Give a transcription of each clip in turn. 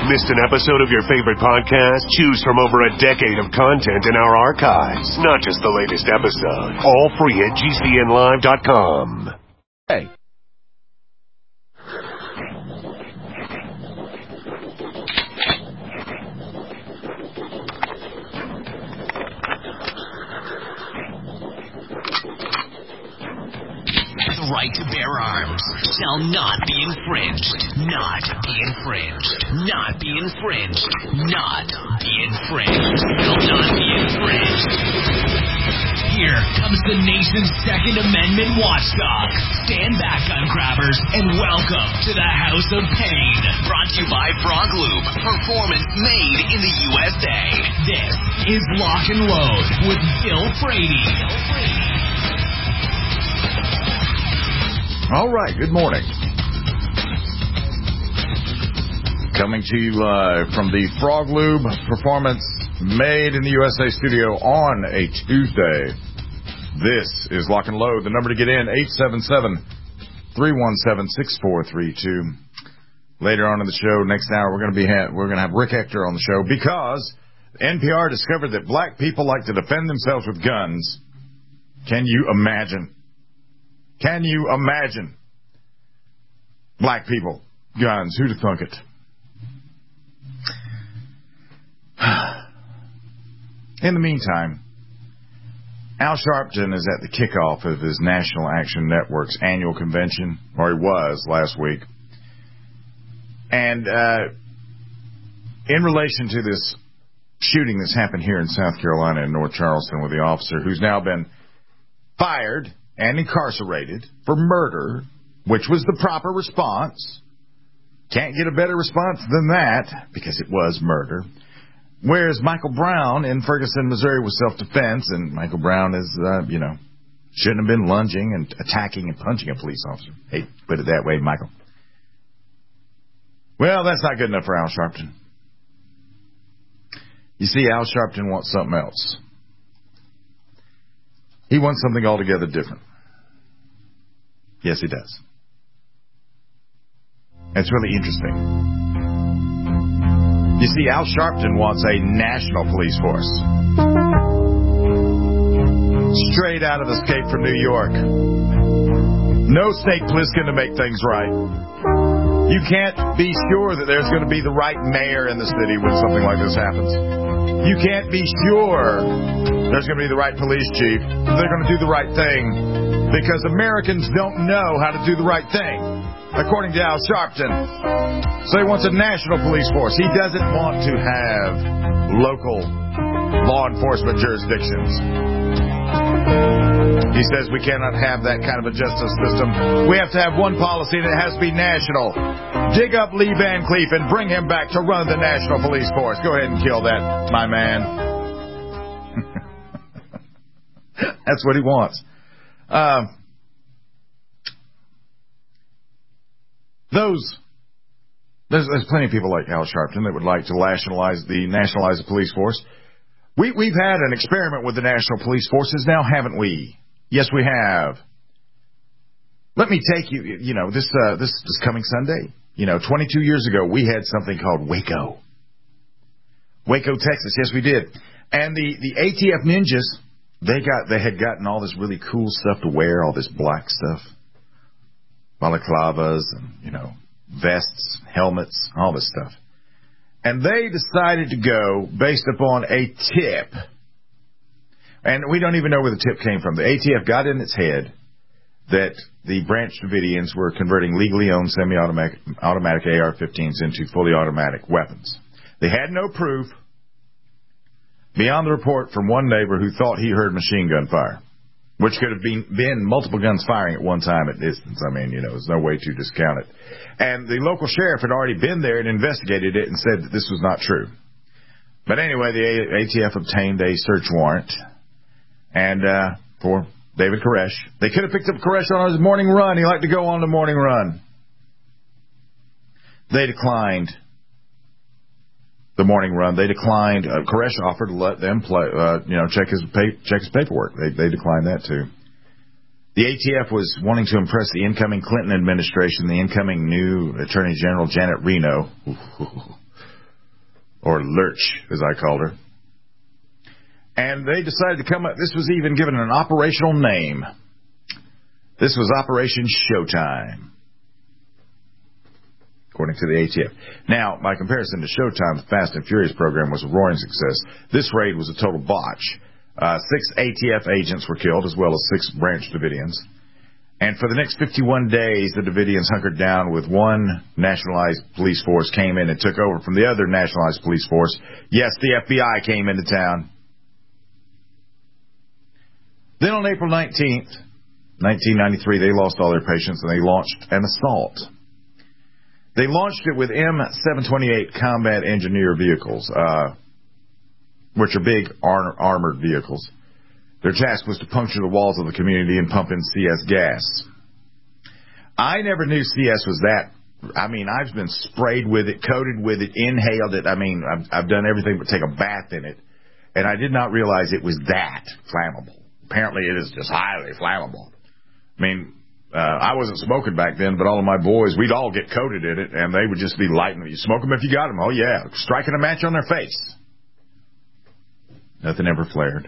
Missed an episode of your favorite podcast? Choose from over a decade of content in our archives, not just the latest episode. All free at GCNlive.com. Hey. The right to bear arms shall not be infringed. Not be infringed. Not be infringed. Not be infringed. Shall not be infringed. Here comes the nation's Second Amendment watchdog. Stand back, gun grabbers, and welcome to the House of Pain. Brought to you by Frog Lube. Performance made in the USA. This is Lock and Load with Bill Frady. All right, good morning. Coming to you from the Frog Lube Performance Made in the USA studio on a Tuesday. This is Lock and Load. The number to get in, 877-317-6432. Later on in the show, next hour, we're going to have Rick Hector on the show because NPR discovered that black people like to defend themselves with guns. Can you imagine? Can you imagine? Black people, guns, who'd have thunk it? In the meantime, Al Sharpton is at the kickoff of his National Action Network's annual convention, or he was last week. And in relation to this shooting that's happened here in South Carolina in North Charleston with the officer who's now been fired and incarcerated for murder, which was the proper response. Can't get a better response than that, because it was murder. Whereas Michael Brown in Ferguson, Missouri was self-defense, and Michael Brown is, shouldn't have been lunging and attacking and punching a police officer. Hey, put it that way, Michael. Well, that's not good enough for Al Sharpton. You see, Al Sharpton wants something else. He wants something altogether different. Yes, he does. It's really interesting. You see, Al Sharpton wants a national police force. Straight out of Escape from New York. No Snake Plissken to make things right. You can't be sure that there's going to be the right mayor in the city when something like this happens. You can't be sure there's going to be the right police chief. They're going to do the right thing because Americans don't know how to do the right thing, according to Al Sharpton. So he wants a national police force. He doesn't want to have local law enforcement jurisdictions. He says we cannot have that kind of a justice system. We have to have one policy, and it has to be national. Dig up Lee Van Cleef and bring him back to run the National Police Force. Go ahead and kill that, my man. That's what he wants. There's plenty of people like Al Sharpton that would like to nationalize the police force. We've had an experiment with the national police forces now, haven't we? Yes, we have. Let me take you, this coming Sunday. 22 years ago, we had something called Waco. Waco, Texas. Yes, we did. And the ATF ninjas, they had gotten all this really cool stuff to wear, all this black stuff. Balaclavas and, vests, helmets, all this stuff. And they decided to go based upon a tip. And we don't even know where the tip came from. The ATF got in its head that the Branch Davidians were converting legally owned semi-automatic AR-15s into fully automatic weapons. They had no proof beyond the report from one neighbor who thought he heard machine gun fire, which could have been multiple guns firing at one time at distance. I mean, there's no way to discount it. And the local sheriff had already been there and investigated it and said that this was not true. But anyway, the ATF obtained a search warrant for David Koresh. They could have picked up Koresh on his morning run. He liked to go on the morning run. They declined the morning run. They declined. Koresh offered to let them play, check his paperwork. They declined that too. The ATF was wanting to impress the incoming Clinton administration, the incoming new Attorney General Janet Reno. or Lurch, as I called her. And they decided to come up. This was even given an operational name. This was Operation Showtime, according to the ATF. Now, by comparison to Showtime, the Fast and Furious program was a roaring success. This raid was a total botch. 6 ATF agents were killed, as well as 6 branch Davidians. And for the next 51 days, the Davidians hunkered down with one nationalized police force came in and took over from the other nationalized police force. Yes, the FBI came into town. Then on April 19th, 1993, they lost all their patience and they launched an assault. They launched it with M728 combat engineer vehicles, which are big armored vehicles. Their task was to puncture the walls of the community and pump in CS gas. I never knew CS was that. I mean, I've been sprayed with it, coated with it, inhaled it. I mean, I've done everything but take a bath in it. And I did not realize it was that flammable. Apparently it is just highly flammable. I mean, I wasn't smoking back then, but all of my boys, we'd all get coated in it, and they would just be lighting it. You smoke them if you got them. Oh, yeah. Striking a match on their face. Nothing ever flared.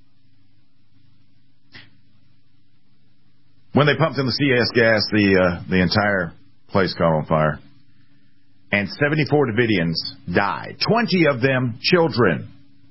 When they pumped in the CS gas, the entire place caught on fire. And 74 Davidians died. 20 of them children.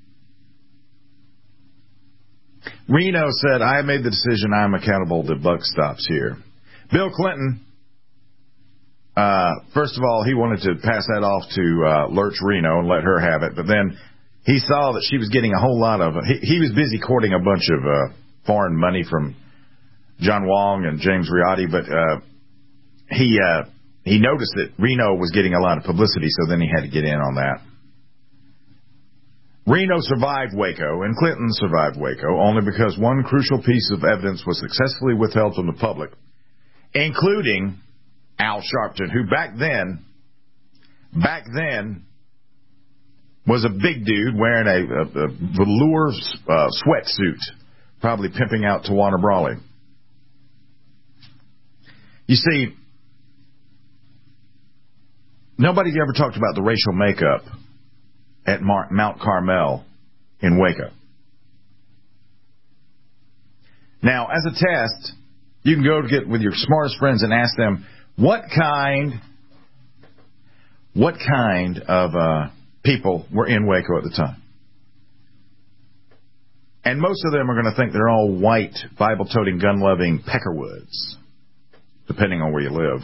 Reno said, I made the decision. I'm accountable. The buck stops here. Bill Clinton, first of all, he wanted to pass that off to Lurch Reno and let her have it. But then he saw that she was getting a whole lot of... He was busy courting a bunch of foreign money from John Wong and James Riotti, but he noticed that Reno was getting a lot of publicity, so then he had to get in on that. Reno survived Waco, and Clinton survived Waco, only because one crucial piece of evidence was successfully withheld from the public, including Al Sharpton, who back then was a big dude wearing a velour sweatsuit, probably pimping out Tawana Brawley. You see, nobody ever talked about the racial makeup at Mount Carmel in Waco. Now, as a test, you can go to get with your smartest friends and ask them what kind of people were in Waco at the time. And most of them are going to think they're all white, Bible-toting, gun-loving Peckerwoods, depending on where you live.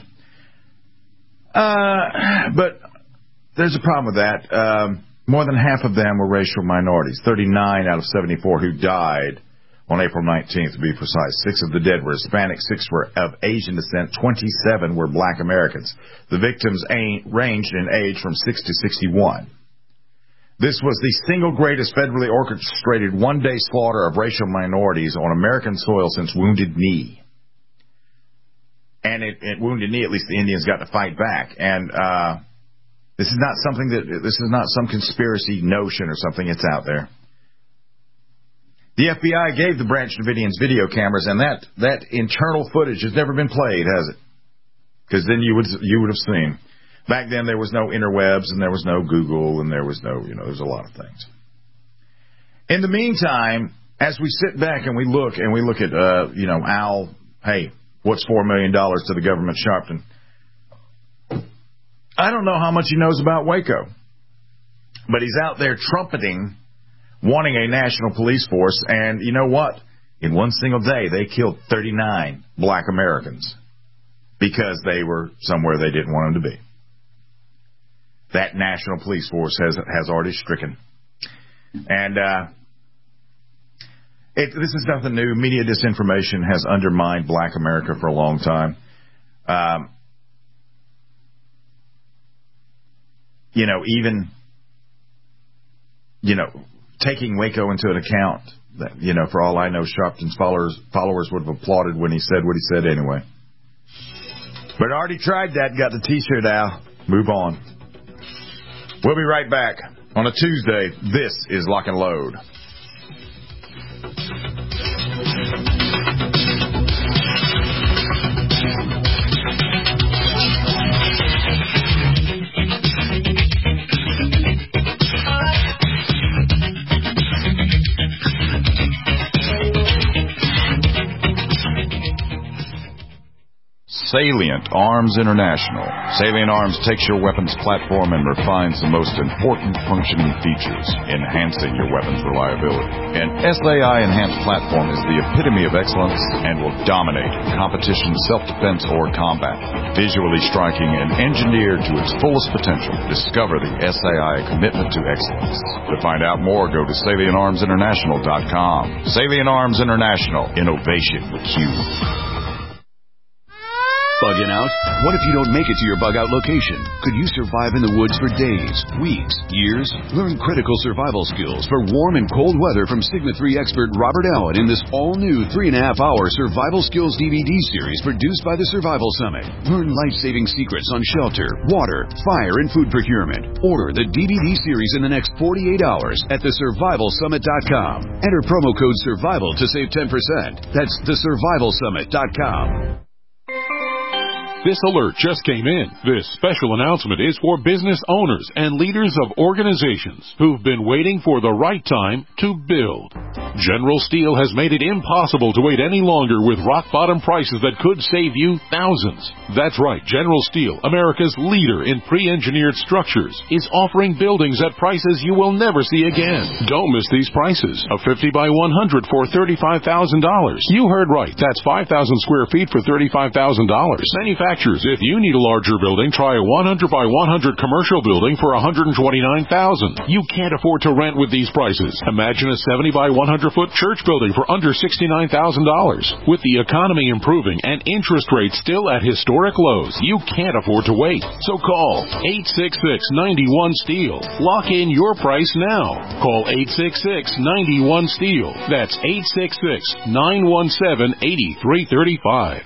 But there's a problem with that. More than half of them were racial minorities, 39 out of 74 who died on April 19th, to be precise. 6 of the dead were Hispanic, 6 were of Asian descent, 27 were black Americans. The victims ranged in age from 6 to 61. This was the single greatest federally orchestrated one-day slaughter of racial minorities on American soil since Wounded Knee. And at Wounded Knee, at least the Indians got to fight back. And this is not some conspiracy notion or something. It's out there. The FBI gave the Branch Davidians video cameras, and that internal footage has never been played, has it? Because then you would have seen. Back then there was no interwebs, and there was no Google, and there was no, there was a lot of things. In the meantime, as we sit back and we look at, Al, hey, what's $4 million to the government, Sharpton? I don't know how much he knows about Waco, but he's out there trumpeting, wanting a national police force, and you know what? In one single day, they killed 39 black Americans because they were somewhere they didn't want them to be. That national police force has already stricken. And this is nothing new. Media disinformation has undermined black America for a long time. Taking Waco into an account, that, for all I know, Sharpton's followers would have applauded when he said what he said anyway. But already tried that, got the T-shirt out. Move on. We'll be right back on a Tuesday. This is Lock and Load. Salient Arms International. Salient Arms takes your weapons platform and refines the most important functioning features, enhancing your weapons reliability. An SAI enhanced platform is the epitome of excellence and will dominate competition, self-defense, or combat. Visually striking and engineered to its fullest potential, discover the SAI commitment to excellence. To find out more, go to SalientArmsInternational.com. Salient Arms International. Innovation with Q. Bugging out? What if you don't make it to your bug-out location? Could you survive in the woods for days, weeks, years? Learn critical survival skills for warm and cold weather from Sigma-3 expert Robert Allen in this all-new 3.5-hour survival skills DVD series produced by the Survival Summit. Learn life-saving secrets on shelter, water, fire, and food procurement. Order the DVD series in the next 48 hours at thesurvivalsummit.com. Enter promo code SURVIVAL to save 10%. That's thesurvivalsummit.com. This alert just came in. This special announcement is for business owners and leaders of organizations who've been waiting for the right time to build. General Steel has made it impossible to wait any longer with rock-bottom prices that could save you thousands. That's right, General Steel, America's leader in pre-engineered structures, is offering buildings at prices you will never see again. Don't miss these prices. A 50 by 100 for $35,000. You heard right. That's 5,000 square feet for $35,000. Manufacturers, if you need a larger building, try a 100 by 100 commercial building for $129,000. You can't afford to rent with these prices. Imagine a 70 by 100-foot church building for under $69,000. With the economy improving and interest rates still at historic lows, you can't afford to wait. So call 866-91-STEEL. Lock in your price now. Call 866-91-STEEL. That's 866-917-8335.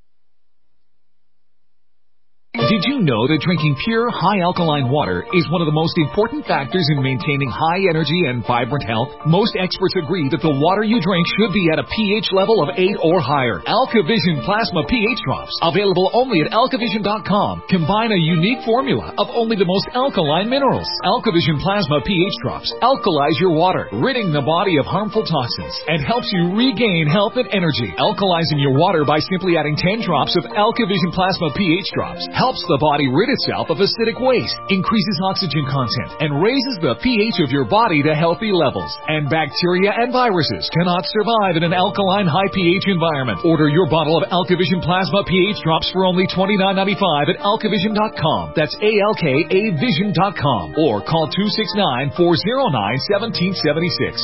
Did you know that drinking pure, high alkaline water is one of the most important factors in maintaining high energy and vibrant health? Most experts agree that the water you drink should be at a pH level of 8 or higher. AlkaVision Plasma pH Drops, available only at alkavision.com, combine a unique formula of only the most alkaline minerals. AlkaVision Plasma pH Drops alkalize your water, ridding the body of harmful toxins, and helps you regain health and energy. Alkalizing your water by simply adding 10 drops of AlkaVision Plasma pH Drops helps the body rid itself of acidic waste, increases oxygen content, and raises the pH of your body to healthy levels. And bacteria and viruses cannot survive in an alkaline high pH environment. Order your bottle of AlkaVision Plasma pH Drops for only $29.95 at alkavision.com. That's ALKAvision.com. Or call 269-409-1776.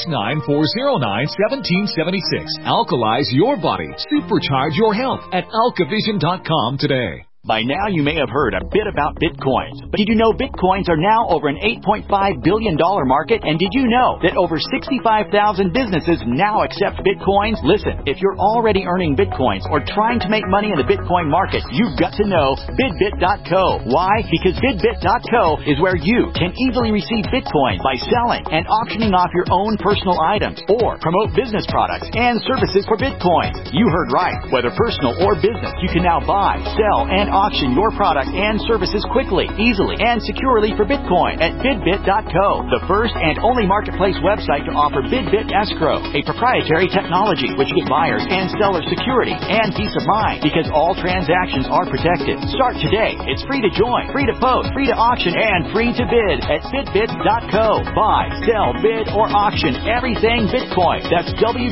269-409-1776. Alkalize your body. Supercharge your health at alkavision.com today. By now, you may have heard a bit about Bitcoins. But did you know Bitcoins are now over an $8.5 billion market? And did you know that over 65,000 businesses now accept Bitcoins? Listen, if you're already earning Bitcoins or trying to make money in the Bitcoin market, you've got to know BidBit.co. Why? Because BidBit.co is where you can easily receive Bitcoin by selling and auctioning off your own personal items or promote business products and services for Bitcoin. You heard right. Whether personal or business, you can now buy, sell, and auction your product and services quickly, easily, and securely for Bitcoin at BidBit.co, the first and only marketplace website to offer BidBit Escrow, a proprietary technology which gives buyers and sellers security and peace of mind because all transactions are protected. Start today. It's free to join, free to post, free to auction, and free to bid at BidBit.co. Buy, sell, bid, or auction everything Bitcoin. That's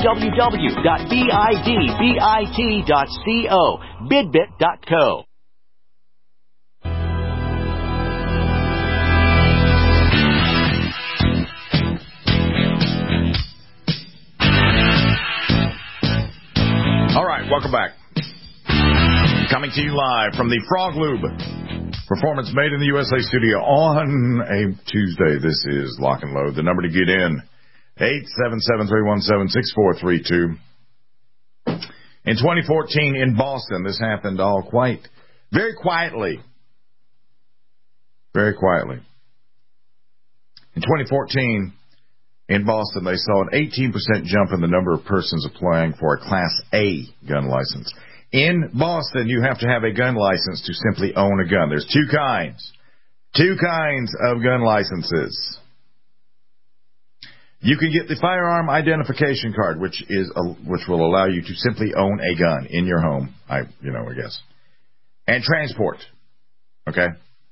www.bidbit.co. BidBit.co. All right, welcome back. Coming to you live from the Frog Lube Performance Made in the USA studio on a Tuesday. This is Lock and Load. The number to get in, 877-317-6432. In 2014 in Boston, this happened very quietly. Very quietly. In 2014, in Boston, they saw an 18% jump in the number of persons applying for a Class A gun license. In Boston, you have to have a gun license to simply own a gun. There's two kinds of gun licenses. You can get the firearm identification card, which will allow you to simply own a gun in your home. I guess. and transport. Okay?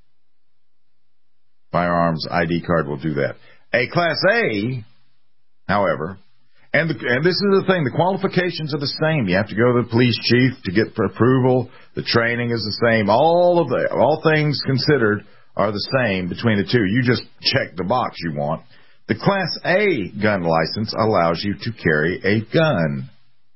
Firearms ID card will do that. A Class A, however, and this is the thing, the qualifications are the same. You have to go to the police chief to get approval. The training is the same. All things considered are the same between the two. You just check the box you want. The Class A gun license allows you to carry a gun.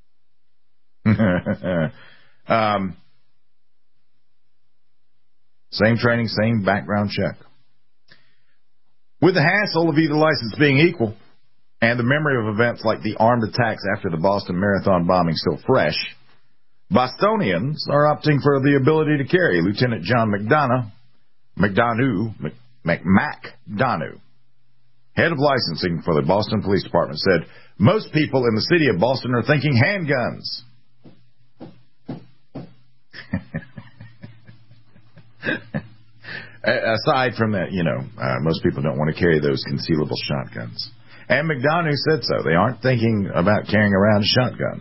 Same training, same background check. With the hassle of either license being equal and the memory of events like the armed attacks after the Boston Marathon bombing still fresh, Bostonians are opting for the ability to carry. Lieutenant John McDonough, head of licensing for the Boston Police Department, said, most people in the city of Boston are thinking handguns. Aside from that, most people don't want to carry those concealable shotguns. And McDonough said so. They aren't thinking about carrying around a shotgun.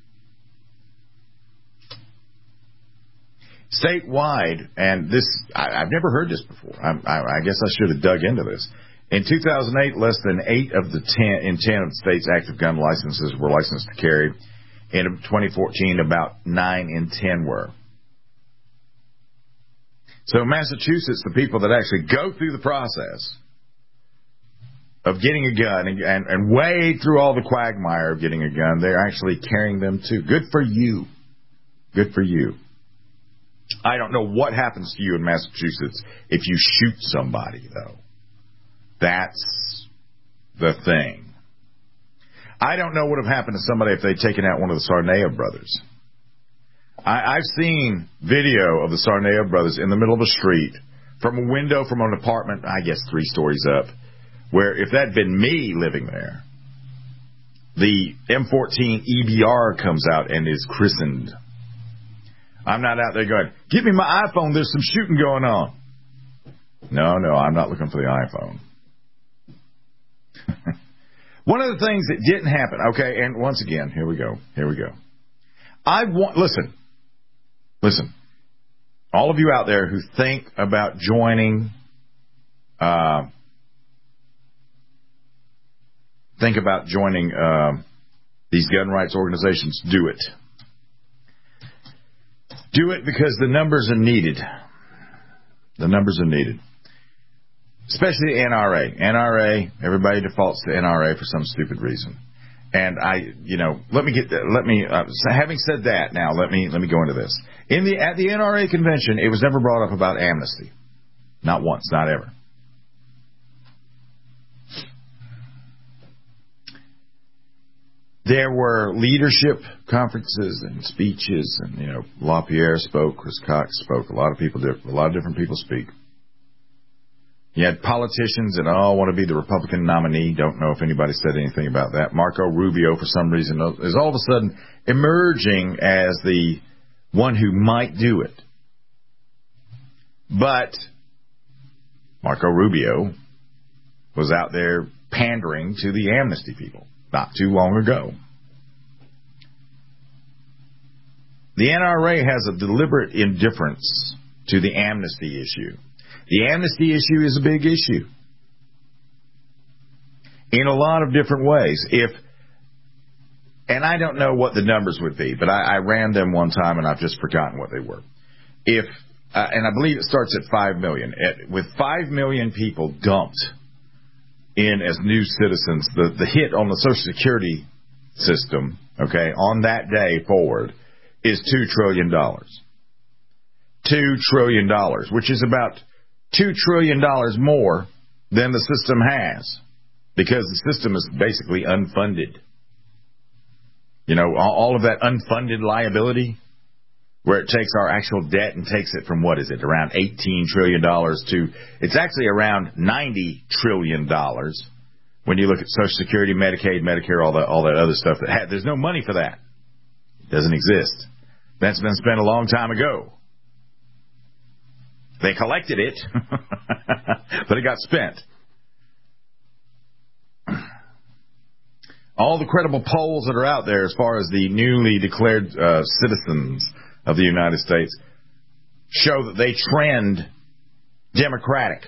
Statewide, and this, I've never heard this before. I guess I should have dug into this. In 2008, less than 8 of the 10 of the state's active gun licenses were licensed to carry. In 2014, about 9 in 10 were. So Massachusetts, the people that actually go through the process of getting a gun and wade through all the quagmire of getting a gun, they're actually carrying them too. Good for you. Good for you. I don't know what happens to you in Massachusetts if you shoot somebody, though. That's the thing. I don't know what would have happened to somebody if they'd taken out one of the Sarnea brothers. I've seen video of the Sarnea brothers in the middle of a street from a window from an apartment, I guess 3 stories up, where if that had been me living there, the M14 EBR comes out and is christened. I'm not out there going, give me my iPhone, there's some shooting going on. No, I'm not looking for the iPhone. One of the things that didn't happen, okay, and once again, here we go. Listen, all of you out there who think about joining, these gun rights organizations, do it. Do it because the numbers are needed. The numbers are needed. Especially the NRA. NRA, everybody defaults to NRA for some stupid reason. And having said that, now let me go into this. At the NRA convention, it was never brought up about amnesty. Not once, not ever. There were leadership conferences and speeches, and LaPierre spoke, Chris Cox spoke. A lot of different people speak. You had politicians that all want to be the Republican nominee. Don't know if anybody said anything about that. Marco Rubio, for some reason, is all of a sudden emerging as the one who might do it. But Marco Rubio was out there pandering to the amnesty people not too long ago. The NRA has a deliberate indifference to the amnesty issue. The amnesty issue is a big issue in a lot of different ways. And I don't know what the numbers would be, but I ran them one time and I've just forgotten what they were. And I believe it starts at 5 million. With 5 million people dumped in as new citizens, the hit on the Social Security system, okay, on that day forward is $2 trillion. $2 trillion, which is about $2 trillion more than the system has, because the system is basically unfunded. All of that unfunded liability, where it takes our actual debt and takes it from, what is it, around $18 trillion to, it's actually around $90 trillion when you look at Social Security, Medicaid, Medicare, all that other stuff. There's no money for that. It doesn't exist. That's been spent a long time ago. They collected it, but it got spent. All the credible polls that are out there as far as the newly declared citizens of the United States, show that they trend Democratic.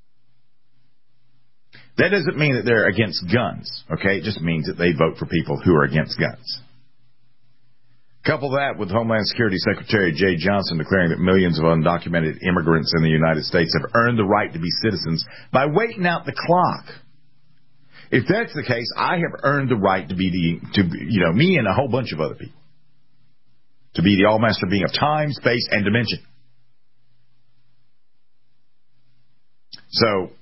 That doesn't mean that they're against guns, okay? It just means that they vote for people who are against guns. Couple that with Homeland Security Secretary Jay Johnson declaring that millions of undocumented immigrants in the United States have earned the right to be citizens by waiting out the clock. If that's the case, I have earned the right to be me and a whole bunch of other people, to be the all-master being of time, space, and dimension. So,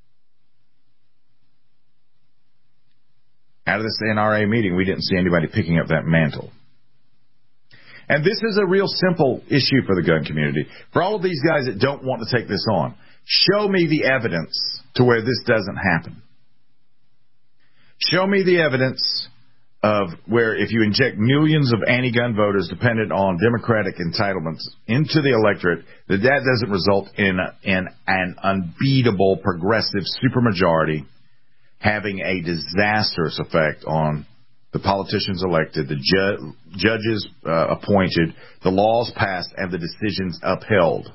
out of this NRA meeting, we didn't see anybody picking up that mantle. And this is a real simple issue for the gun community. For all of these guys that don't want to take this on, show me the evidence to where this doesn't happen. Show me the evidence of where if you inject millions of anti-gun voters dependent on Democratic entitlements into the electorate, that doesn't result in an unbeatable progressive supermajority having a disastrous effect on the politicians elected, the judges appointed, the laws passed, and the decisions upheld.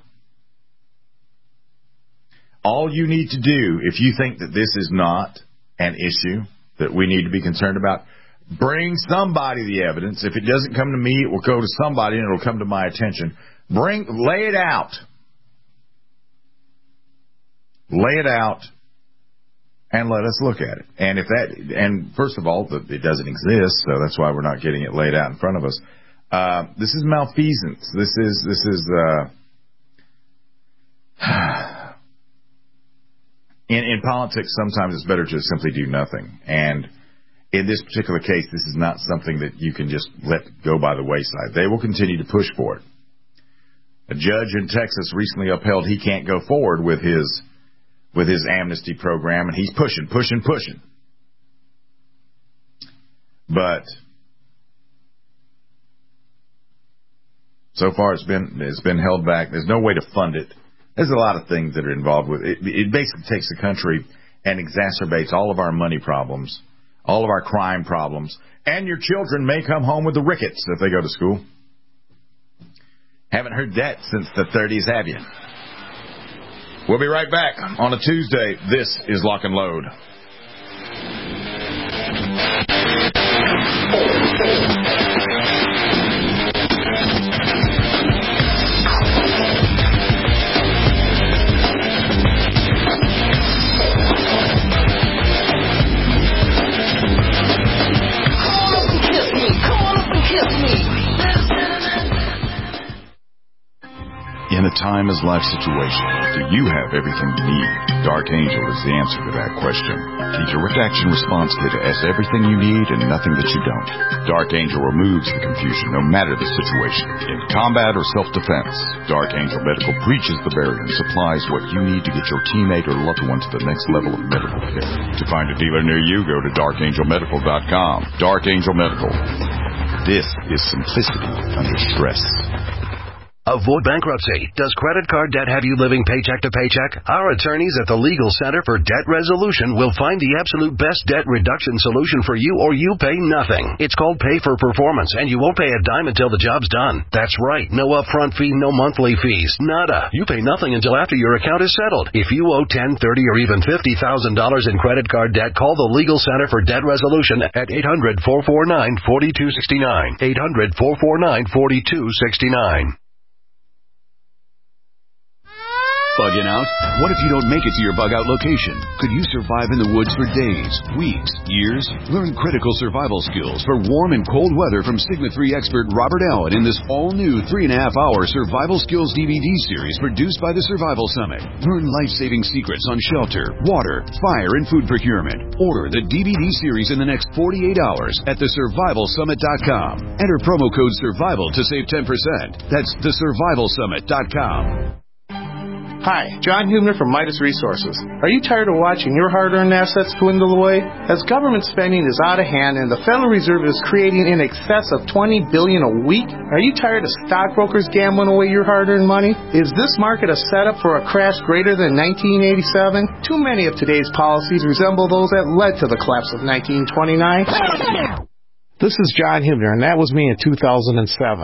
All you need to do, if you think that this is not an issue that we need to be concerned about, bring somebody the evidence. If it doesn't come to me, it will go to somebody and it will come to my attention. Lay it out. Lay it out. And let us look at it. And first of all, it doesn't exist, so that's why we're not getting it laid out in front of us. This is malfeasance. This is in politics, sometimes it's better to simply do nothing. And in this particular case, this is not something that you can just let go by the wayside. They will continue to push for it. A judge in Texas recently upheld he can't go forward with his amnesty program, and he's pushing. But so far it's been held back. There's no way to fund it. There's a lot of things that are involved with it. It basically takes the country and exacerbates all of our money problems, all of our crime problems, and your children may come home with the rickets if they go to school. Haven't heard that since the 30s, have you? We'll be right back on a Tuesday. This is Lock and Load. In a time as life situation, do you have everything you need? Dark Angel is the answer to that question. The direct action response kit has everything you need and nothing that you don't. Dark Angel removes the confusion no matter the situation. In combat or self-defense, Dark Angel Medical breaches the barrier and supplies what you need to get your teammate or loved one to the next level of medical care. To find a dealer near you, go to darkangelmedical.com. Dark Angel Medical. This is simplicity under stress. Avoid bankruptcy. Does credit card debt have you living paycheck to paycheck? Our attorneys at the Legal Center for Debt Resolution will find the absolute best debt reduction solution for you, or you pay nothing. It's called Pay for Performance, and you won't pay a dime until the job's done. That's right. No upfront fee, no monthly fees. Nada. You pay nothing until after your account is settled. If you owe $10,000, $30,000, or even $50,000 in credit card debt, call the Legal Center for Debt Resolution at 800-449-4269. 800-449-4269. Bugging out? What if you don't make it to your bug-out location? Could you survive in the woods for days, weeks, years? Learn critical survival skills for warm and cold weather from Sigma 3 expert Robert Allen in this all-new 3.5-hour survival skills DVD series produced by the Survival Summit. Learn life-saving secrets on shelter, water, fire, and food procurement. Order the DVD series in the next 48 hours at thesurvivalsummit.com. Enter promo code SURVIVAL to save 10%. That's thesurvivalsummit.com. Hi, John Hubner from Midas Resources. Are you tired of watching your hard-earned assets dwindle away? As government spending is out of hand and the Federal Reserve is creating in excess of $20 billion a week, are you tired of stockbrokers gambling away your hard-earned money? Is this market a setup for a crash greater than 1987? Too many of today's policies resemble those that led to the collapse of 1929. This is John Hubner, and that was me in 2007.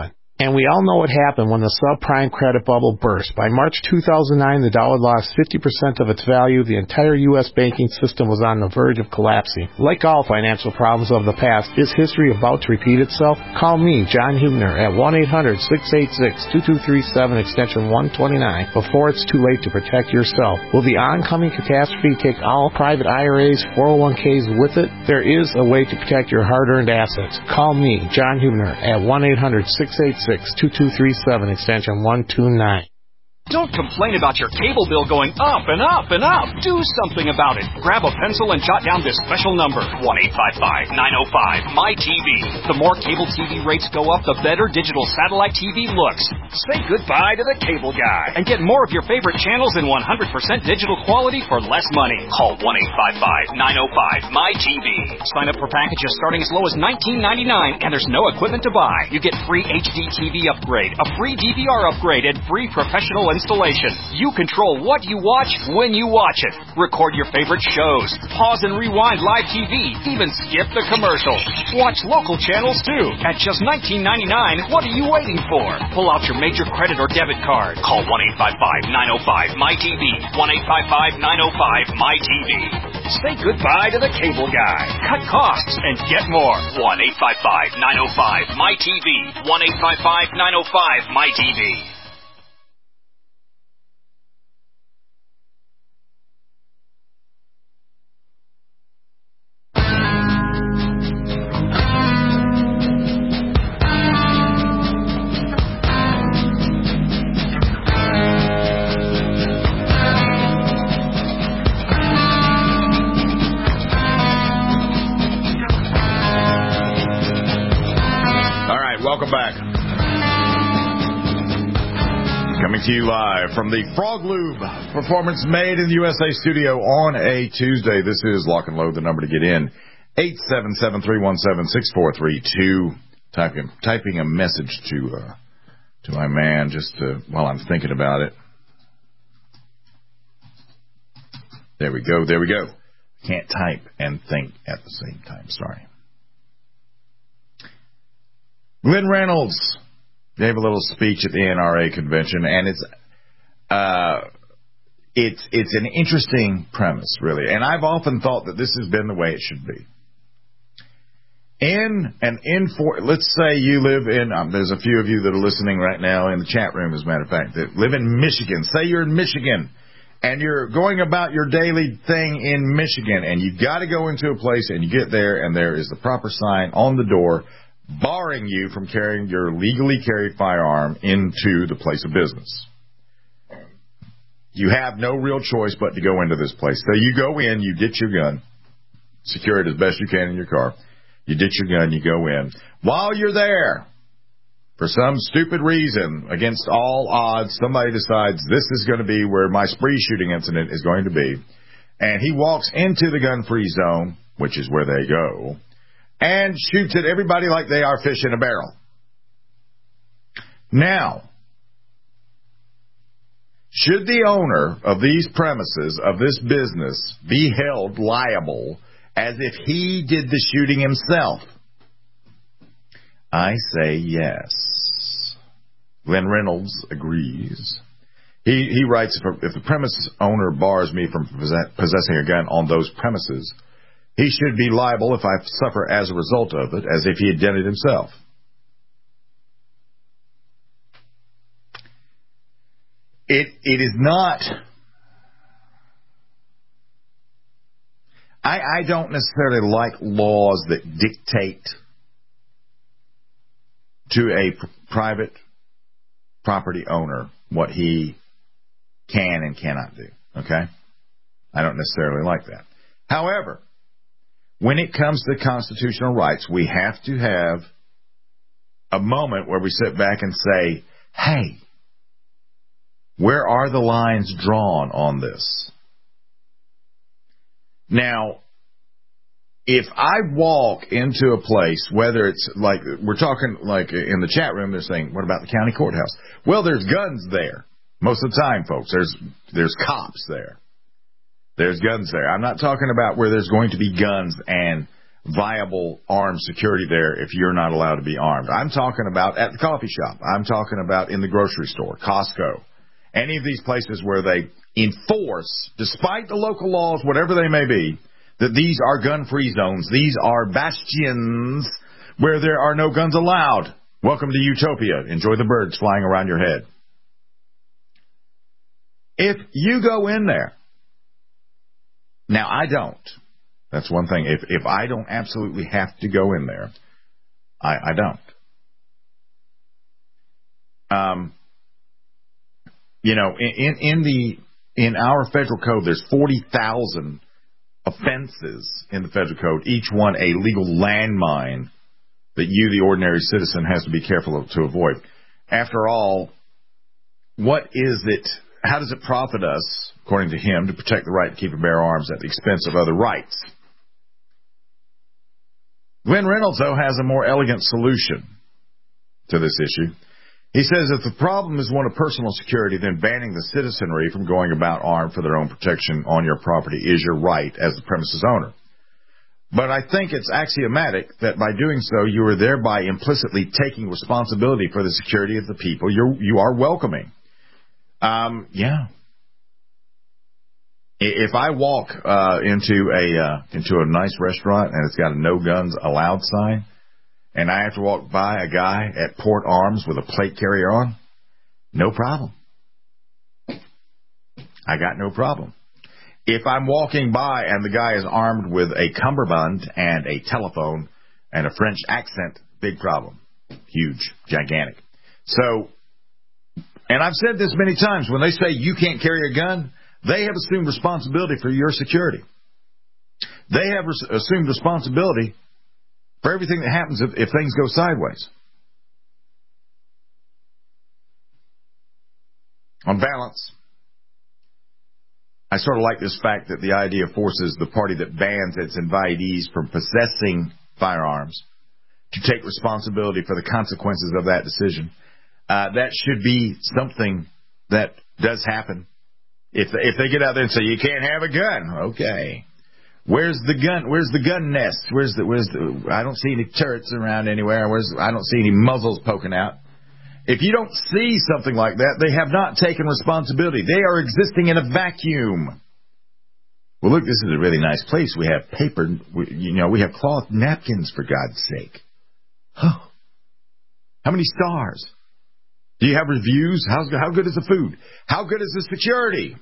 And we all know what happened when the subprime credit bubble burst. By March 2009, the dollar lost 50% of its value. The entire U.S. banking system was on the verge of collapsing. Like all financial problems of the past, is history about to repeat itself? Call me, John Hubner, at 1-800-686-2237, extension 129, before it's too late to protect yourself. Will the oncoming catastrophe take all private IRAs, 401ks with it? There is a way to protect your hard-earned assets. Call me, John Hubner, at 1-800-686-2237, extension 129. Don't complain about your cable bill going up and up and up. Do something about it. Grab a pencil and jot down this special number, 1-855-905-MY-TV. The more cable TV rates go up, the better digital satellite TV looks. Say goodbye to the cable guy and get more of your favorite channels in 100% digital quality for less money. Call 1-855-905-MY-TV. Sign up for packages starting as low as $19.99, and there's no equipment to buy. You get free HD TV upgrade, a free DVR upgrade, and free professional installation. You control what you watch when you watch it. Record your favorite shows. Pause and rewind live TV. Even skip the commercials. Watch local channels too. At just $19.99, what are you waiting for? Pull out your major credit or debit card. Call 1-855-905-MY-TV. 1-855-905-MY-TV. Say goodbye to the cable guy. Cut costs and get more. 1-855-905-MY-TV. 1-855-905-MY-TV. Welcome back. Coming to you live from the Frog Lube Performance Made in the USA studio on a Tuesday. This is Lock and Load, the number to get in. 877-317-6432. Typing a message to my man just while I'm thinking about it. There we go. Can't type and think at the same time. Sorry. Glenn Reynolds gave a little speech at the NRA convention, and it's an interesting premise, really. And I've often thought that this has been the way it should be. Let's say you live in, there's a few of you that are listening right now in the chat room, as a matter of fact, that live in Michigan. Say you're in Michigan, and you're going about your daily thing in Michigan, and you got to go into a place, and you get there, and there is the proper sign on the door barring you from carrying your legally carried firearm into the place of business. You have no real choice but to go into this place. So you go in, you get your gun, secure it as best you can in your car. You get your gun, you go in. While you're there, for some stupid reason, against all odds, somebody decides this is going to be where my spree shooting incident is going to be. And he walks into the gun-free zone, which is where they go, and shoots at everybody like they are fish in a barrel. Now, should the owner of these premises, of this business, be held liable as if he did the shooting himself? I say yes. Glenn Reynolds agrees. He writes, if the premise owner bars me from possessing a gun on those premises, he should be liable if I suffer as a result of it, as if he had done it himself. It is not... I don't necessarily like laws that dictate to a private property owner what he can and cannot do. Okay? I don't necessarily like that. However, when it comes to constitutional rights, we have to have a moment where we sit back and say, hey, where are the lines drawn on this? Now, if I walk into a place, whether it's like, we're talking like in the chat room, they're saying, what about the county courthouse? Well, there's guns there. Most of the time, folks, there's cops there. There's guns there. I'm not talking about where there's going to be guns and viable armed security there if you're not allowed to be armed. I'm talking about at the coffee shop. I'm talking about in the grocery store, Costco, any of these places where they enforce, despite the local laws, whatever they may be, that these are gun-free zones. These are bastions where there are no guns allowed. Welcome to Utopia. Enjoy the birds flying around your head. If you go in there, now I don't. That's one thing. If I don't absolutely have to go in there, I don't. In our federal code, there's 40,000 offenses in the federal code, each one a legal landmine that you, the ordinary citizen, has to be careful to avoid. After all, what is it? How does it profit us, according to him, to protect the right to keep and bear arms at the expense of other rights? Glenn Reynolds, though, has a more elegant solution to this issue. He says if the problem is one of personal security, then banning the citizenry from going about armed for their own protection on your property is your right as the premises owner. But I think it's axiomatic that by doing so, you are thereby implicitly taking responsibility for the security of the people you are welcoming. Yeah. If I walk into a nice restaurant and it's got a no guns allowed sign, and I have to walk by a guy at port arms with a plate carrier on, no problem. I got no problem. If I'm walking by and the guy is armed with a cummerbund and a telephone and a French accent, big problem. Huge, gigantic. So, and I've said this many times, when they say you can't carry a gun, they have assumed responsibility for your security. They have assumed responsibility for everything that happens if things go sideways. On balance, I sort of like this fact that the idea forces the party that bans its invitees from possessing firearms to take responsibility for the consequences of that decision. That should be something that does happen. If they get out there and say you can't have a gun, okay. Where's the gun? Where's the gun nest? Where's the? I don't see any turrets around anywhere. I don't see any muzzles poking out. If you don't see something like that, they have not taken responsibility. They are existing in a vacuum. Well, look, this is a really nice place. We have paper. We have cloth napkins, for God's sake. Oh, how many stars? Do you have reviews? How good is the food? How good is the security?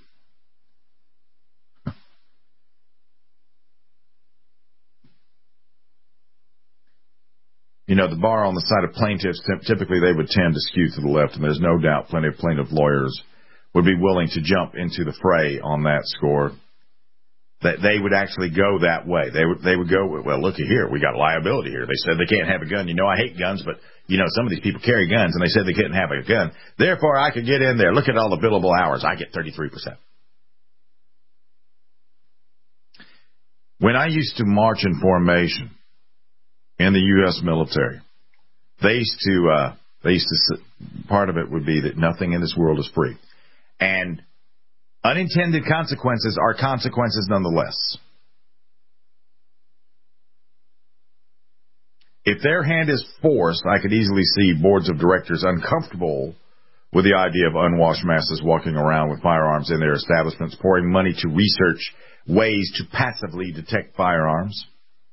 The bar on the side of plaintiffs, typically they would tend to skew to the left, and there's no doubt plenty of plaintiff lawyers would be willing to jump into the fray on that score. That they would actually go that way. They would go, well, look here, we got liability here. They said they can't have a gun. I hate guns, but, some of these people carry guns, and they said they couldn't have a gun. Therefore, I could get in there. Look at all the billable hours. I get 33%. When I used to march in formation in the U.S. military, they used to, part of it would be that nothing in this world is free. And unintended consequences are consequences nonetheless. If their hand is forced, I could easily see boards of directors uncomfortable with the idea of unwashed masses walking around with firearms in their establishments, pouring money to research ways to passively detect firearms.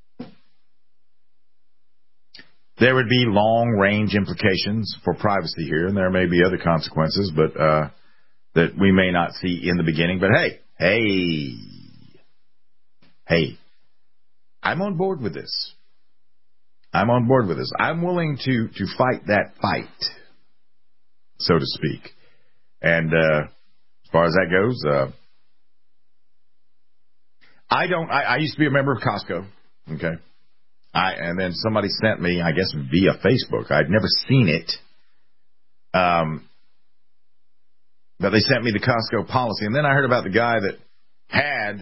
There would be long-range implications for privacy here, and there may be other consequences, but that we may not see in the beginning. But hey, I'm on board with this. I'm willing to fight that fight, so to speak. And as far as that goes, I used to be a member of Costco, okay? And then somebody sent me, I guess via Facebook. I'd never seen it. But they sent me the Costco policy. And then I heard about the guy that had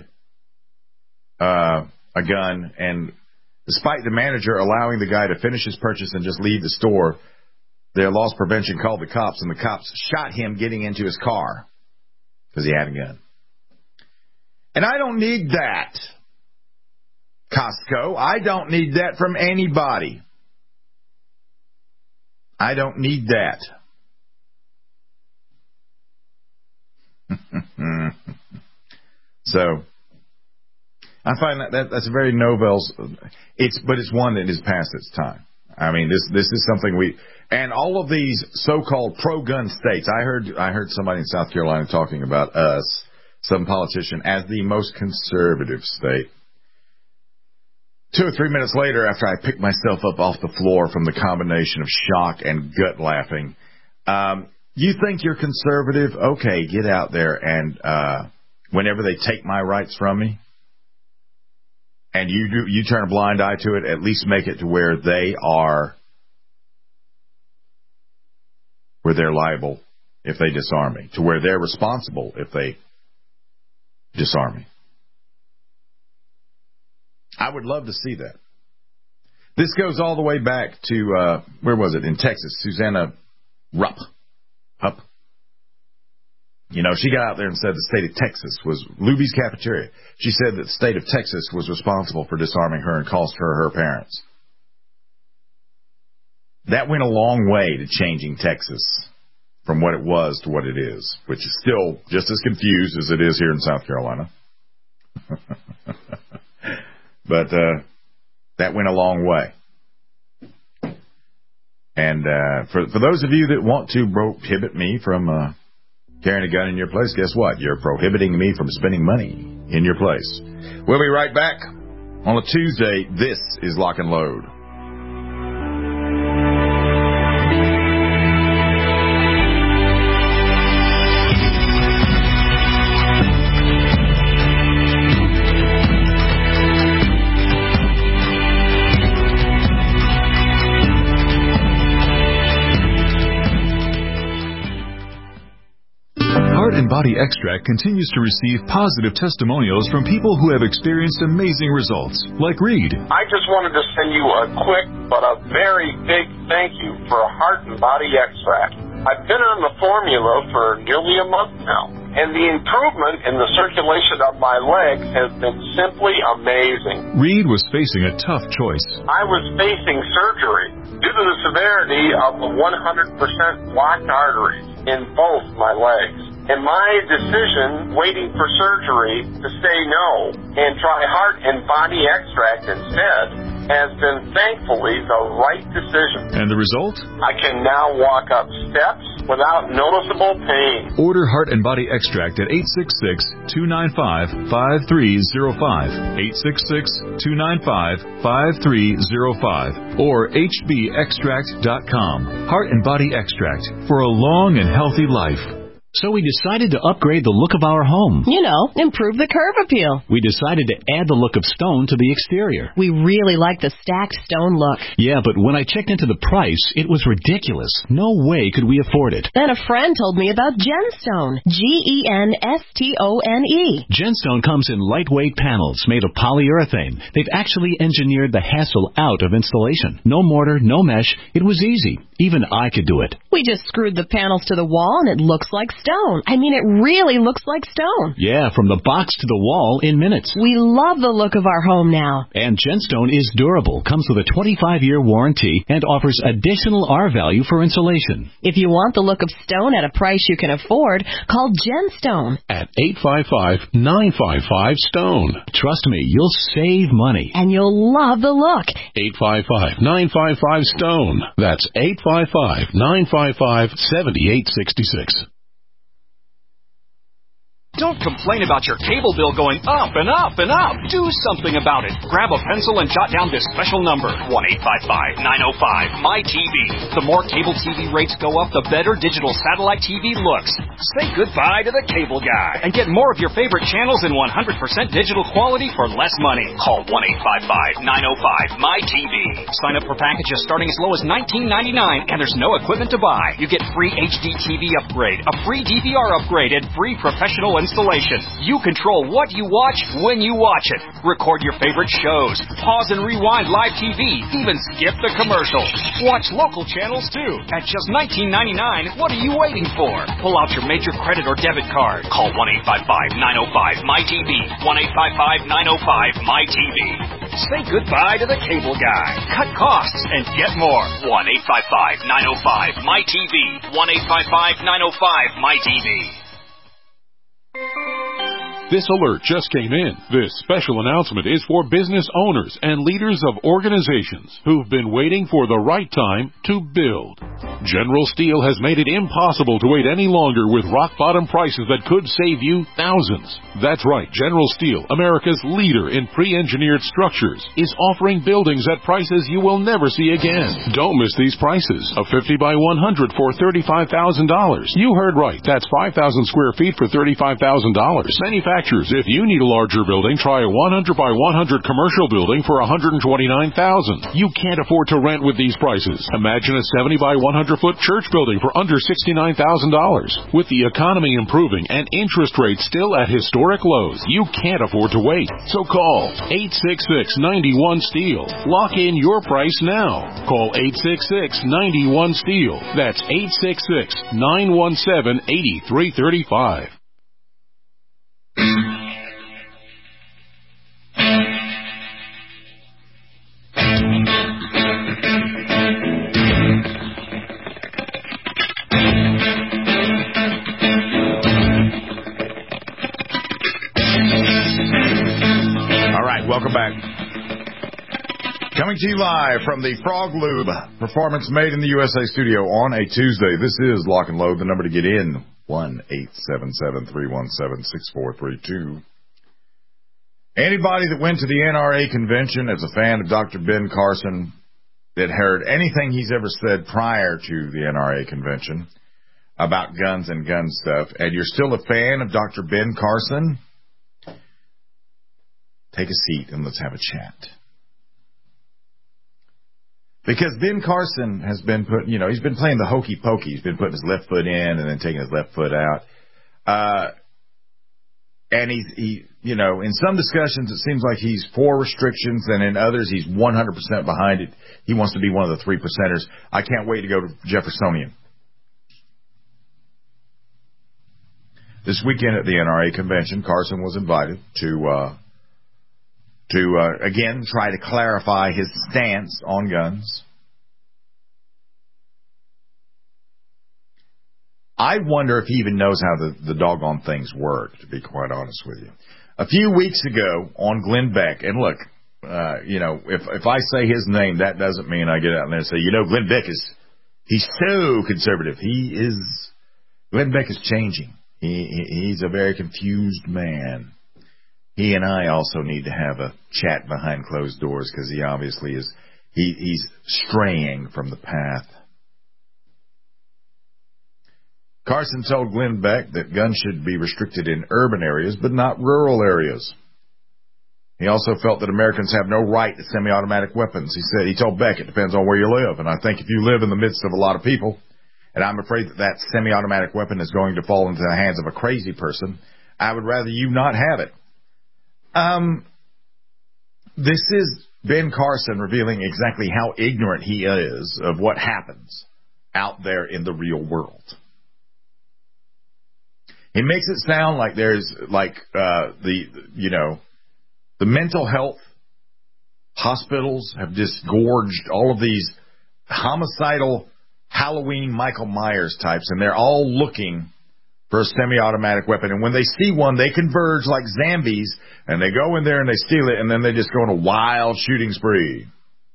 a gun, and despite the manager allowing the guy to finish his purchase and just leave the store, their loss prevention called the cops, and the cops shot him getting into his car because he had a gun. And I don't need that. Costco. I don't need that from anybody. I don't need that. So I find that's a very Nobel's. But it's one that is past its time. I mean, this is something and all of these so-called pro-gun states. I heard somebody in South Carolina talking about us, some politician, as the most conservative state. 2 or 3 minutes later, after I picked myself up off the floor from the combination of shock and gut laughing, you think you're conservative? Okay, get out there and whenever they take my rights from me, and you turn a blind eye to it, at least make it to where they're liable if they disarm me, to where they're responsible if they disarm me. I would love to see that. This goes all the way back to, where was it? In Texas, Susanna Rupp. You know, she got out there and said the state of Texas was Luby's Cafeteria. She said that the state of Texas was responsible for disarming her and cost her parents. That went a long way to changing Texas from what it was to what it is, which is still just as confused as it is here in South Carolina. But that went a long way. And for those of you that want to prohibit me from carrying a gun in your place, guess what? You're prohibiting me from spending money in your place. We'll be right back on a Tuesday. This is Lock and Load. Body Extract continues to receive positive testimonials from people who have experienced amazing results, like Reed. I just wanted to send you a quick but a very big thank you for Heart and Body Extract. I've been on the formula for nearly a month now, and the improvement in the circulation of my legs has been simply amazing. Reed was facing a tough choice. I was facing surgery due to the severity of the 100% blocked arteries in both my legs. And my decision, waiting for surgery, to say no and try Heart and Body Extract instead, has been thankfully the right decision. And the result? I can now walk up steps without noticeable pain. Order Heart and Body Extract at 866-295-5305, 866-295-5305, or hbextract.com. Heart and Body Extract for a long and healthy life. So we decided to upgrade the look of our home. You know, improve the curb appeal. We decided to add the look of stone to the exterior. We really like the stacked stone look. Yeah, but when I checked into the price, it was ridiculous. No way could we afford it. Then a friend told me about Genstone. Genstone. Genstone comes in lightweight panels made of polyurethane. They've actually engineered the hassle out of installation. No mortar, no mesh. It was easy. Even I could do it. We just screwed the panels to the wall and it looks like stone. I mean, it really looks like stone. Yeah, from the box to the wall in minutes. We love the look of our home now. And Genstone is durable, comes with a 25-year warranty, and offers additional R value for insulation. If you want the look of stone at a price you can afford, call Genstone. At 855-955-STONE. Trust me, you'll save money. And you'll love the look. 855-955-STONE. That's 855-955-7866. Don't complain about your cable bill going up and up and up. Do something about it. Grab a pencil and jot down this special number, 1-855-905-MY-TV. The more cable TV rates go up, the better digital satellite TV looks. Say goodbye to the cable guy and get more of your favorite channels in 100% digital quality for less money. Call 1-855-905-MY-TV. Sign up for packages starting as low as $19.99, and there's no equipment to buy. You get free HD TV upgrade, a free DVR upgrade, and free professional installation. You control what you watch when you watch it. Record your favorite shows. Pause and rewind live TV. Even skip the commercials. Watch local channels too. At just $19.99, what are you waiting for? Pull out your major credit or debit card. Call 1-855-905-MY-TV. 1-855-905-MY-TV. Say goodbye to the cable guy. Cut costs and get more. 1-855-905-MyTV. 1-855-905-MyTV. This alert just came in. This special announcement is for business owners and leaders of organizations who've been waiting for the right time to build. General Steel has made it impossible to wait any longer with rock-bottom prices that could save you thousands. That's right, General Steel, America's leader in pre-engineered structures, is offering buildings at prices you will never see again. Don't miss these prices. A 50 by 100 for $35,000. You heard right. That's 5,000 square feet for $35,000. Manufacturers, if you need a larger building, try a 100 by 100 commercial building for $129,000. You can't afford to rent with these prices. Imagine a 70 by 100 foot church building for under $69,000. With the economy improving and interest rates still at historic lows, you can't afford to wait. So call 866-91-STEEL. Lock in your price now. Call 866-91-STEEL. That's 866-917-8335. Welcome back. Coming to you live from the Frog Lube Performance Made in the USA studio on a Tuesday. This is Lock and Load. The number to get in, 1-877-317-6432. Anybody that went to the NRA convention as a fan of Dr. Ben Carson that heard anything he's ever said prior to the NRA convention about guns and gun stuff, and you're still a fan of Dr. Ben Carson, take a seat and let's have a chat. Because Ben Carson has been he's been playing the hokey pokey. He's been putting his left foot in and then taking his left foot out. And he in some discussions it seems like he's for restrictions, and in others he's 100% behind it. He wants to be one of the 3%ers. I can't wait to go to Jeffersonian. This weekend at the NRA convention, Carson was invited to again try to clarify his stance on guns. I wonder if he even knows how the doggone things work, to be quite honest with you. A few weeks ago on Glenn Beck, and look, if I say his name, that doesn't mean I get out there and say, Glenn Beck he's so conservative. Glenn Beck is changing. He's a very confused man. He and I also need to have a chat behind closed doors because he obviously he's straying from the path. Carson told Glenn Beck that guns should be restricted in urban areas but not rural areas. He also felt that Americans have no right to semi-automatic weapons. He told Beck it depends on where you live, and I think if you live in the midst of a lot of people, and I'm afraid that semi-automatic weapon is going to fall into the hands of a crazy person, I would rather you not have it. This is Ben Carson revealing exactly how ignorant he is of what happens out there in the real world. He makes it sound like there's the mental health hospitals have disgorged all of these homicidal Halloween Michael Myers types, and they're all looking for a semi-automatic weapon. And when they see one, they converge like zombies, and they go in there and they steal it, and then they just go on a wild shooting spree.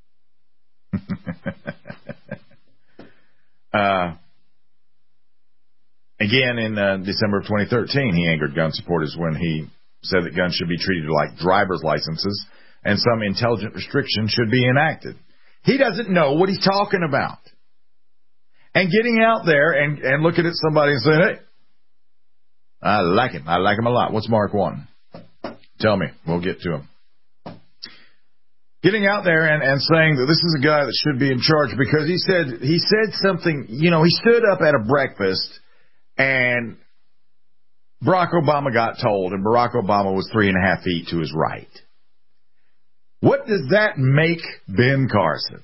Again, in December of 2013, he angered gun supporters when he said that guns should be treated like driver's licenses and some intelligent restriction should be enacted. He doesn't know what he's talking about. And getting out there and looking at somebody and saying, hey, I like him. I like him a lot. What's Mark wanting? Tell me. We'll get to him. Getting out there and saying that this is a guy that should be in charge because he said something, he stood up at a breakfast and Barack Obama got told, and Barack Obama was 3.5 feet to his right. What does that make Ben Carson?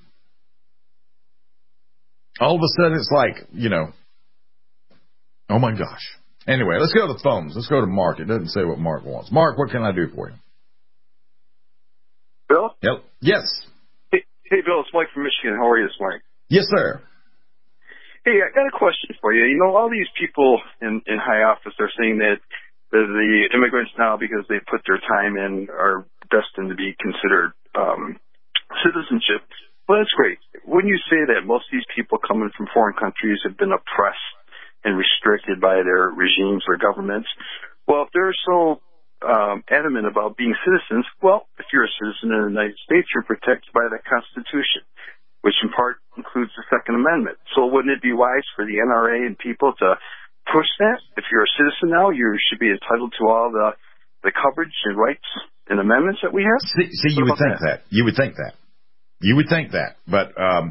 All of a sudden it's like, oh my gosh. Anyway, let's go to the phones. Let's go to Mark. It doesn't say what Mark wants. Mark, what can I do for you? Bill? Yep. Yes. Hey, Bill, it's Mike from Michigan. How are you this morning? Yes, sir. Hey, I got a question for you. You know, all these people in high office are saying that the immigrants now, because they put their time in, are destined to be considered citizenship. Well, that's great. Wouldn't you say that most of these people coming from foreign countries have been oppressed and restricted by their regimes or governments? Well, if they're so adamant about being citizens, well, if you're a citizen in the United States, you're protected by the Constitution, which in part includes the Second Amendment. So wouldn't it be wise for the NRA and people to push that? If you're a citizen now, you should be entitled to all the coverage and rights and amendments that we have? See, you would think that. You would think that. You would think that. But,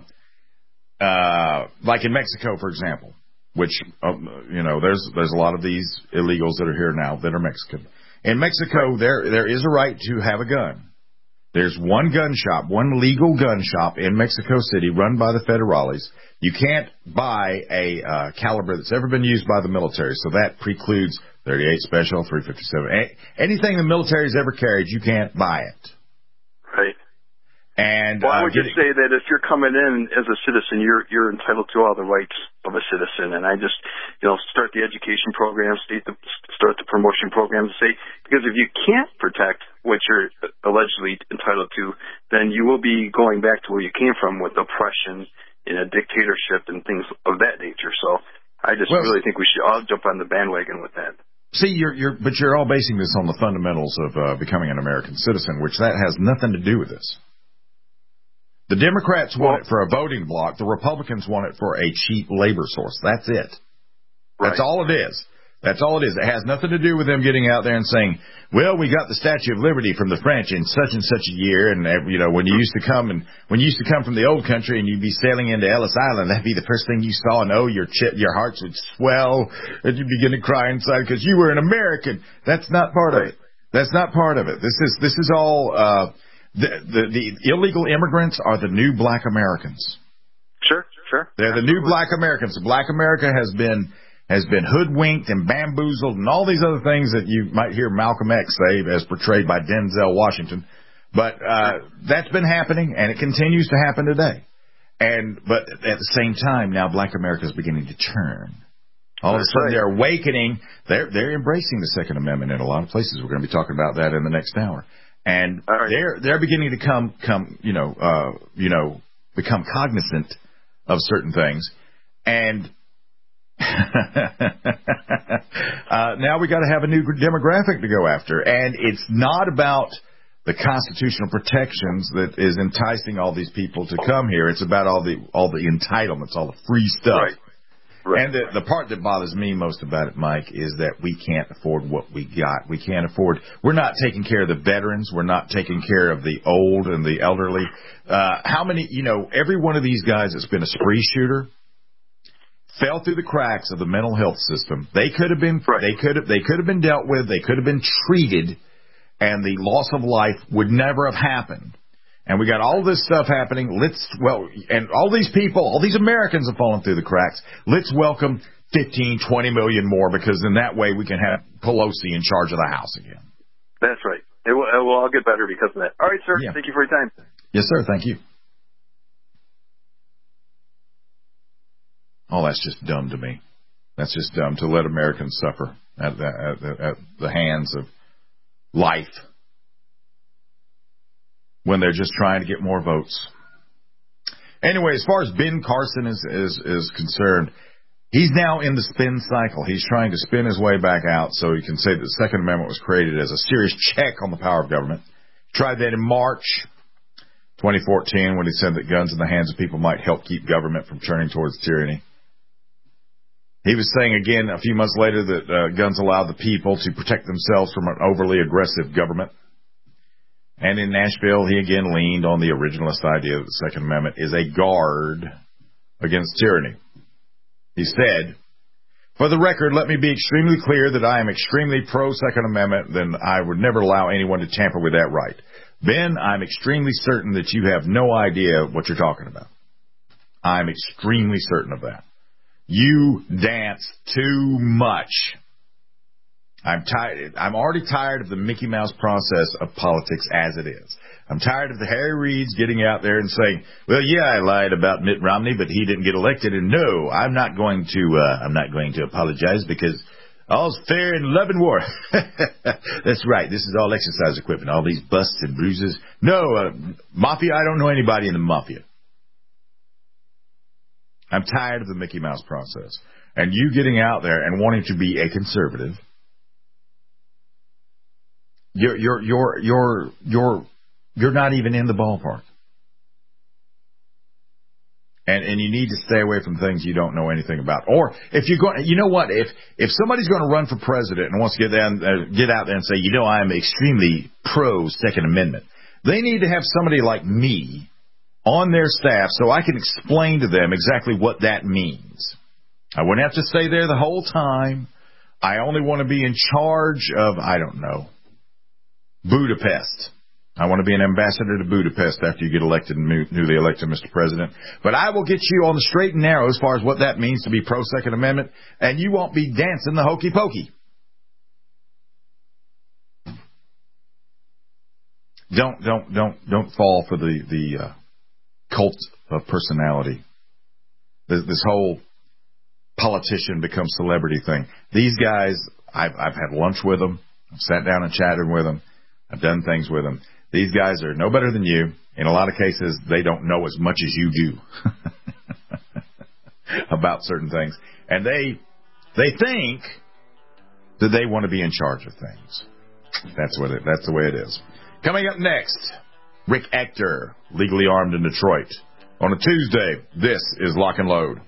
like in Mexico, for example, which, there's a lot of these illegals that are here now that are Mexican. In Mexico, there is a right to have a gun. There's one gun shop, one legal gun shop in Mexico City run by the federales. You can't buy a caliber that's ever been used by the military, so that precludes .38 Special, .357. Anything the military's ever carried, you can't buy it. Right. And I would just say that if you're coming in as a citizen, you're entitled to all the rights of a citizen. And I just, start the education program, start the promotion program to say, because if you can't protect what you're allegedly entitled to, then you will be going back to where you came from with oppression and a dictatorship and things of that nature. So I just really think we should all jump on the bandwagon with that. See, but you're all basing this on the fundamentals of becoming an American citizen, which that has nothing to do with this. The Democrats want it for a voting block. The Republicans want it for a cheap labor source. That's it. That's all it is. That's all it is. It has nothing to do with them getting out there and saying, well, we got the Statue of Liberty from the French in such and such a year. And, when you used to come from the old country and you'd be sailing into Ellis Island, that'd be the first thing you saw. And, your hearts would swell and you'd begin to cry inside because you were an American. That's not part of it. That's not part of it. This is all, The illegal immigrants are the new black Americans. Sure. They're the new black Americans. Black America has been hoodwinked and bamboozled and all these other things that you might hear Malcolm X say as portrayed by Denzel Washington. But that's been happening, and it continues to happen today. But at the same time, now black America is beginning to turn. All of a sudden, they're awakening. They're embracing the Second Amendment in a lot of places. We're going to be talking about that in the next hour. And they're beginning to become cognizant of certain things. And now we got to have a new demographic to go after. And it's not about the constitutional protections that is enticing all these people to come here. It's about all the entitlements, all the free stuff. Right. And the part that bothers me most about it, Mike, is that we can't afford what we got. We can't afford. We're not taking care of the veterans. We're not taking care of the old and the elderly. How many? Every one of these guys that's been a spree shooter fell through the cracks of the mental health system. They could have been. They could have been dealt with. They could have been treated, and the loss of life would never have happened. And we got all this stuff happening. And all these people, all these Americans have fallen through the cracks. Let's welcome 15, 20 million more, because in that way we can have Pelosi in charge of the House again. That's right. It will all get better because of that. All right, sir. Yeah. Thank you for your time. Yes, sir. Thank you. Oh, that's just dumb to me. That's just dumb to let Americans suffer at the hands of life when they're just trying to get more votes. Anyway, as far as Ben Carson is concerned, he's now in the spin cycle. He's trying to spin his way back out so he can say that the Second Amendment was created as a serious check on the power of government. He tried that in March 2014 when he said that guns in the hands of people might help keep government from turning towards tyranny. He was saying again a few months later that guns allow the people to protect themselves from an overly aggressive government. And in Nashville, he again leaned on the originalist idea that the Second Amendment is a guard against tyranny. He said, "For the record, let me be extremely clear that I am extremely pro-Second Amendment, then I would never allow anyone to tamper with that right. Ben, I'm extremely certain that you have no idea what you're talking about. I'm extremely certain of that. You dance too much. I'm tired. I'm already tired of the Mickey Mouse process of politics as it is. I'm tired of the Harry Reids getting out there and saying, well, yeah, I lied about Mitt Romney, but he didn't get elected. And no, I'm not going to apologize because all's fair in love and war. That's right. This is all exercise equipment, all these busts and bruises. No, Mafia, I don't know anybody in the Mafia. I'm tired of the Mickey Mouse process. And you getting out there and wanting to be a conservative, you're not even in the ballpark. And you need to stay away from things you don't know anything about. Or if you're going, you know what? If somebody's going to run for president and wants to get out there and say, you know, I am extremely pro Second Amendment, they need to have somebody like me on their staff so I can explain to them exactly what that means. I wouldn't have to stay there the whole time. I only want to be in charge of, I don't know, Budapest. I want to be an ambassador to Budapest after you get elected and newly elected, Mr. President. But I will get you on the straight and narrow as far as what that means to be pro-Second Amendment, and you won't be dancing the hokey pokey. Don't fall for the cult of personality. This whole politician becomes celebrity thing. These guys, I've had lunch with them. I've sat down and chatted with them. I've done things with them. These guys are no better than you. In a lot of cases, they don't know as much as you do about certain things. And they think that they want to be in charge of things. That's the way it is. Coming up next, Rick Ector, legally armed in Detroit. On a Tuesday, this is Lock and Load.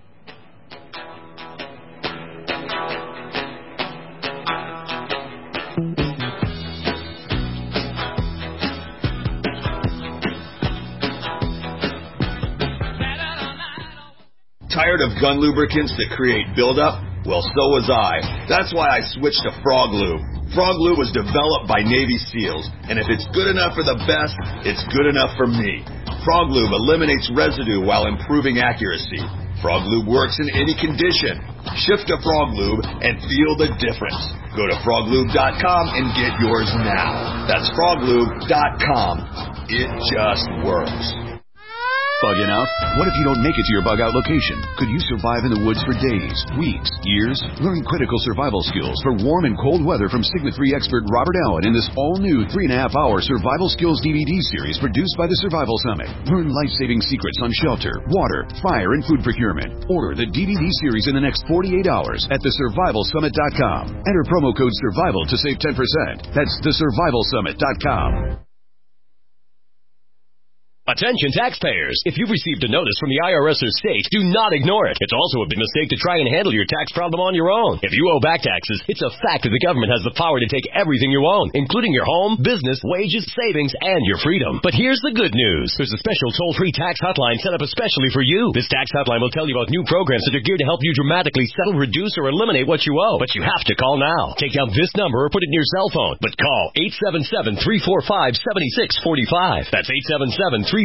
Tired of gun lubricants that create buildup? Well, so was I. That's why I switched to Frog Lube. Frog Lube was developed by Navy SEALs, and if it's good enough for the best, it's good enough for me. Frog Lube eliminates residue while improving accuracy. Frog Lube works in any condition. Shift to Frog Lube and feel the difference. Go to froglube.com and get yours now. That's froglube.com. It just works. Bugging out? What if you don't make it to your bug out location? Could you survive in the woods for days, weeks, years? Learn critical survival skills for warm and cold weather from Sigma 3 expert Robert Allen in this all-new 3.5-hour survival skills DVD series produced by the Survival Summit. Learn life-saving secrets on shelter, water, fire, and food procurement. Order the DVD series in the next 48 hours at thesurvivalsummit.com. Enter promo code SURVIVAL to save 10%. That's thesurvivalsummit.com. Attention taxpayers! If you've received a notice from the IRS or state, do not ignore it. It's also a big mistake to try and handle your tax problem on your own. If you owe back taxes, it's a fact that the government has the power to take everything you own, including your home, business, wages, savings, and your freedom. But here's the good news. There's a special toll-free tax hotline set up especially for you. This tax hotline will tell you about new programs that are geared to help you dramatically settle, reduce, or eliminate what you owe. But you have to call now. Take down this number or put it in your cell phone. But call 877-345-7645. That's 877-345-7645.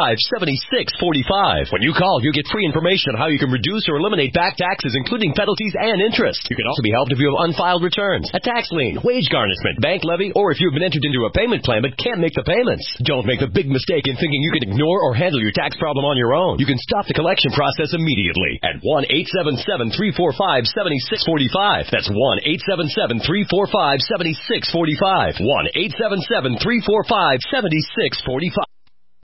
When you call, you'll get free information on how you can reduce or eliminate back taxes, including penalties and interest. You can also be helped if you have unfiled returns, a tax lien, wage garnishment, bank levy, or if you've been entered into a payment plan but can't make the payments. Don't make the big mistake in thinking you can ignore or handle your tax problem on your own. You can stop the collection process immediately at 1-877-345-7645. That's 1-877-345-7645. 1-877-345-7645.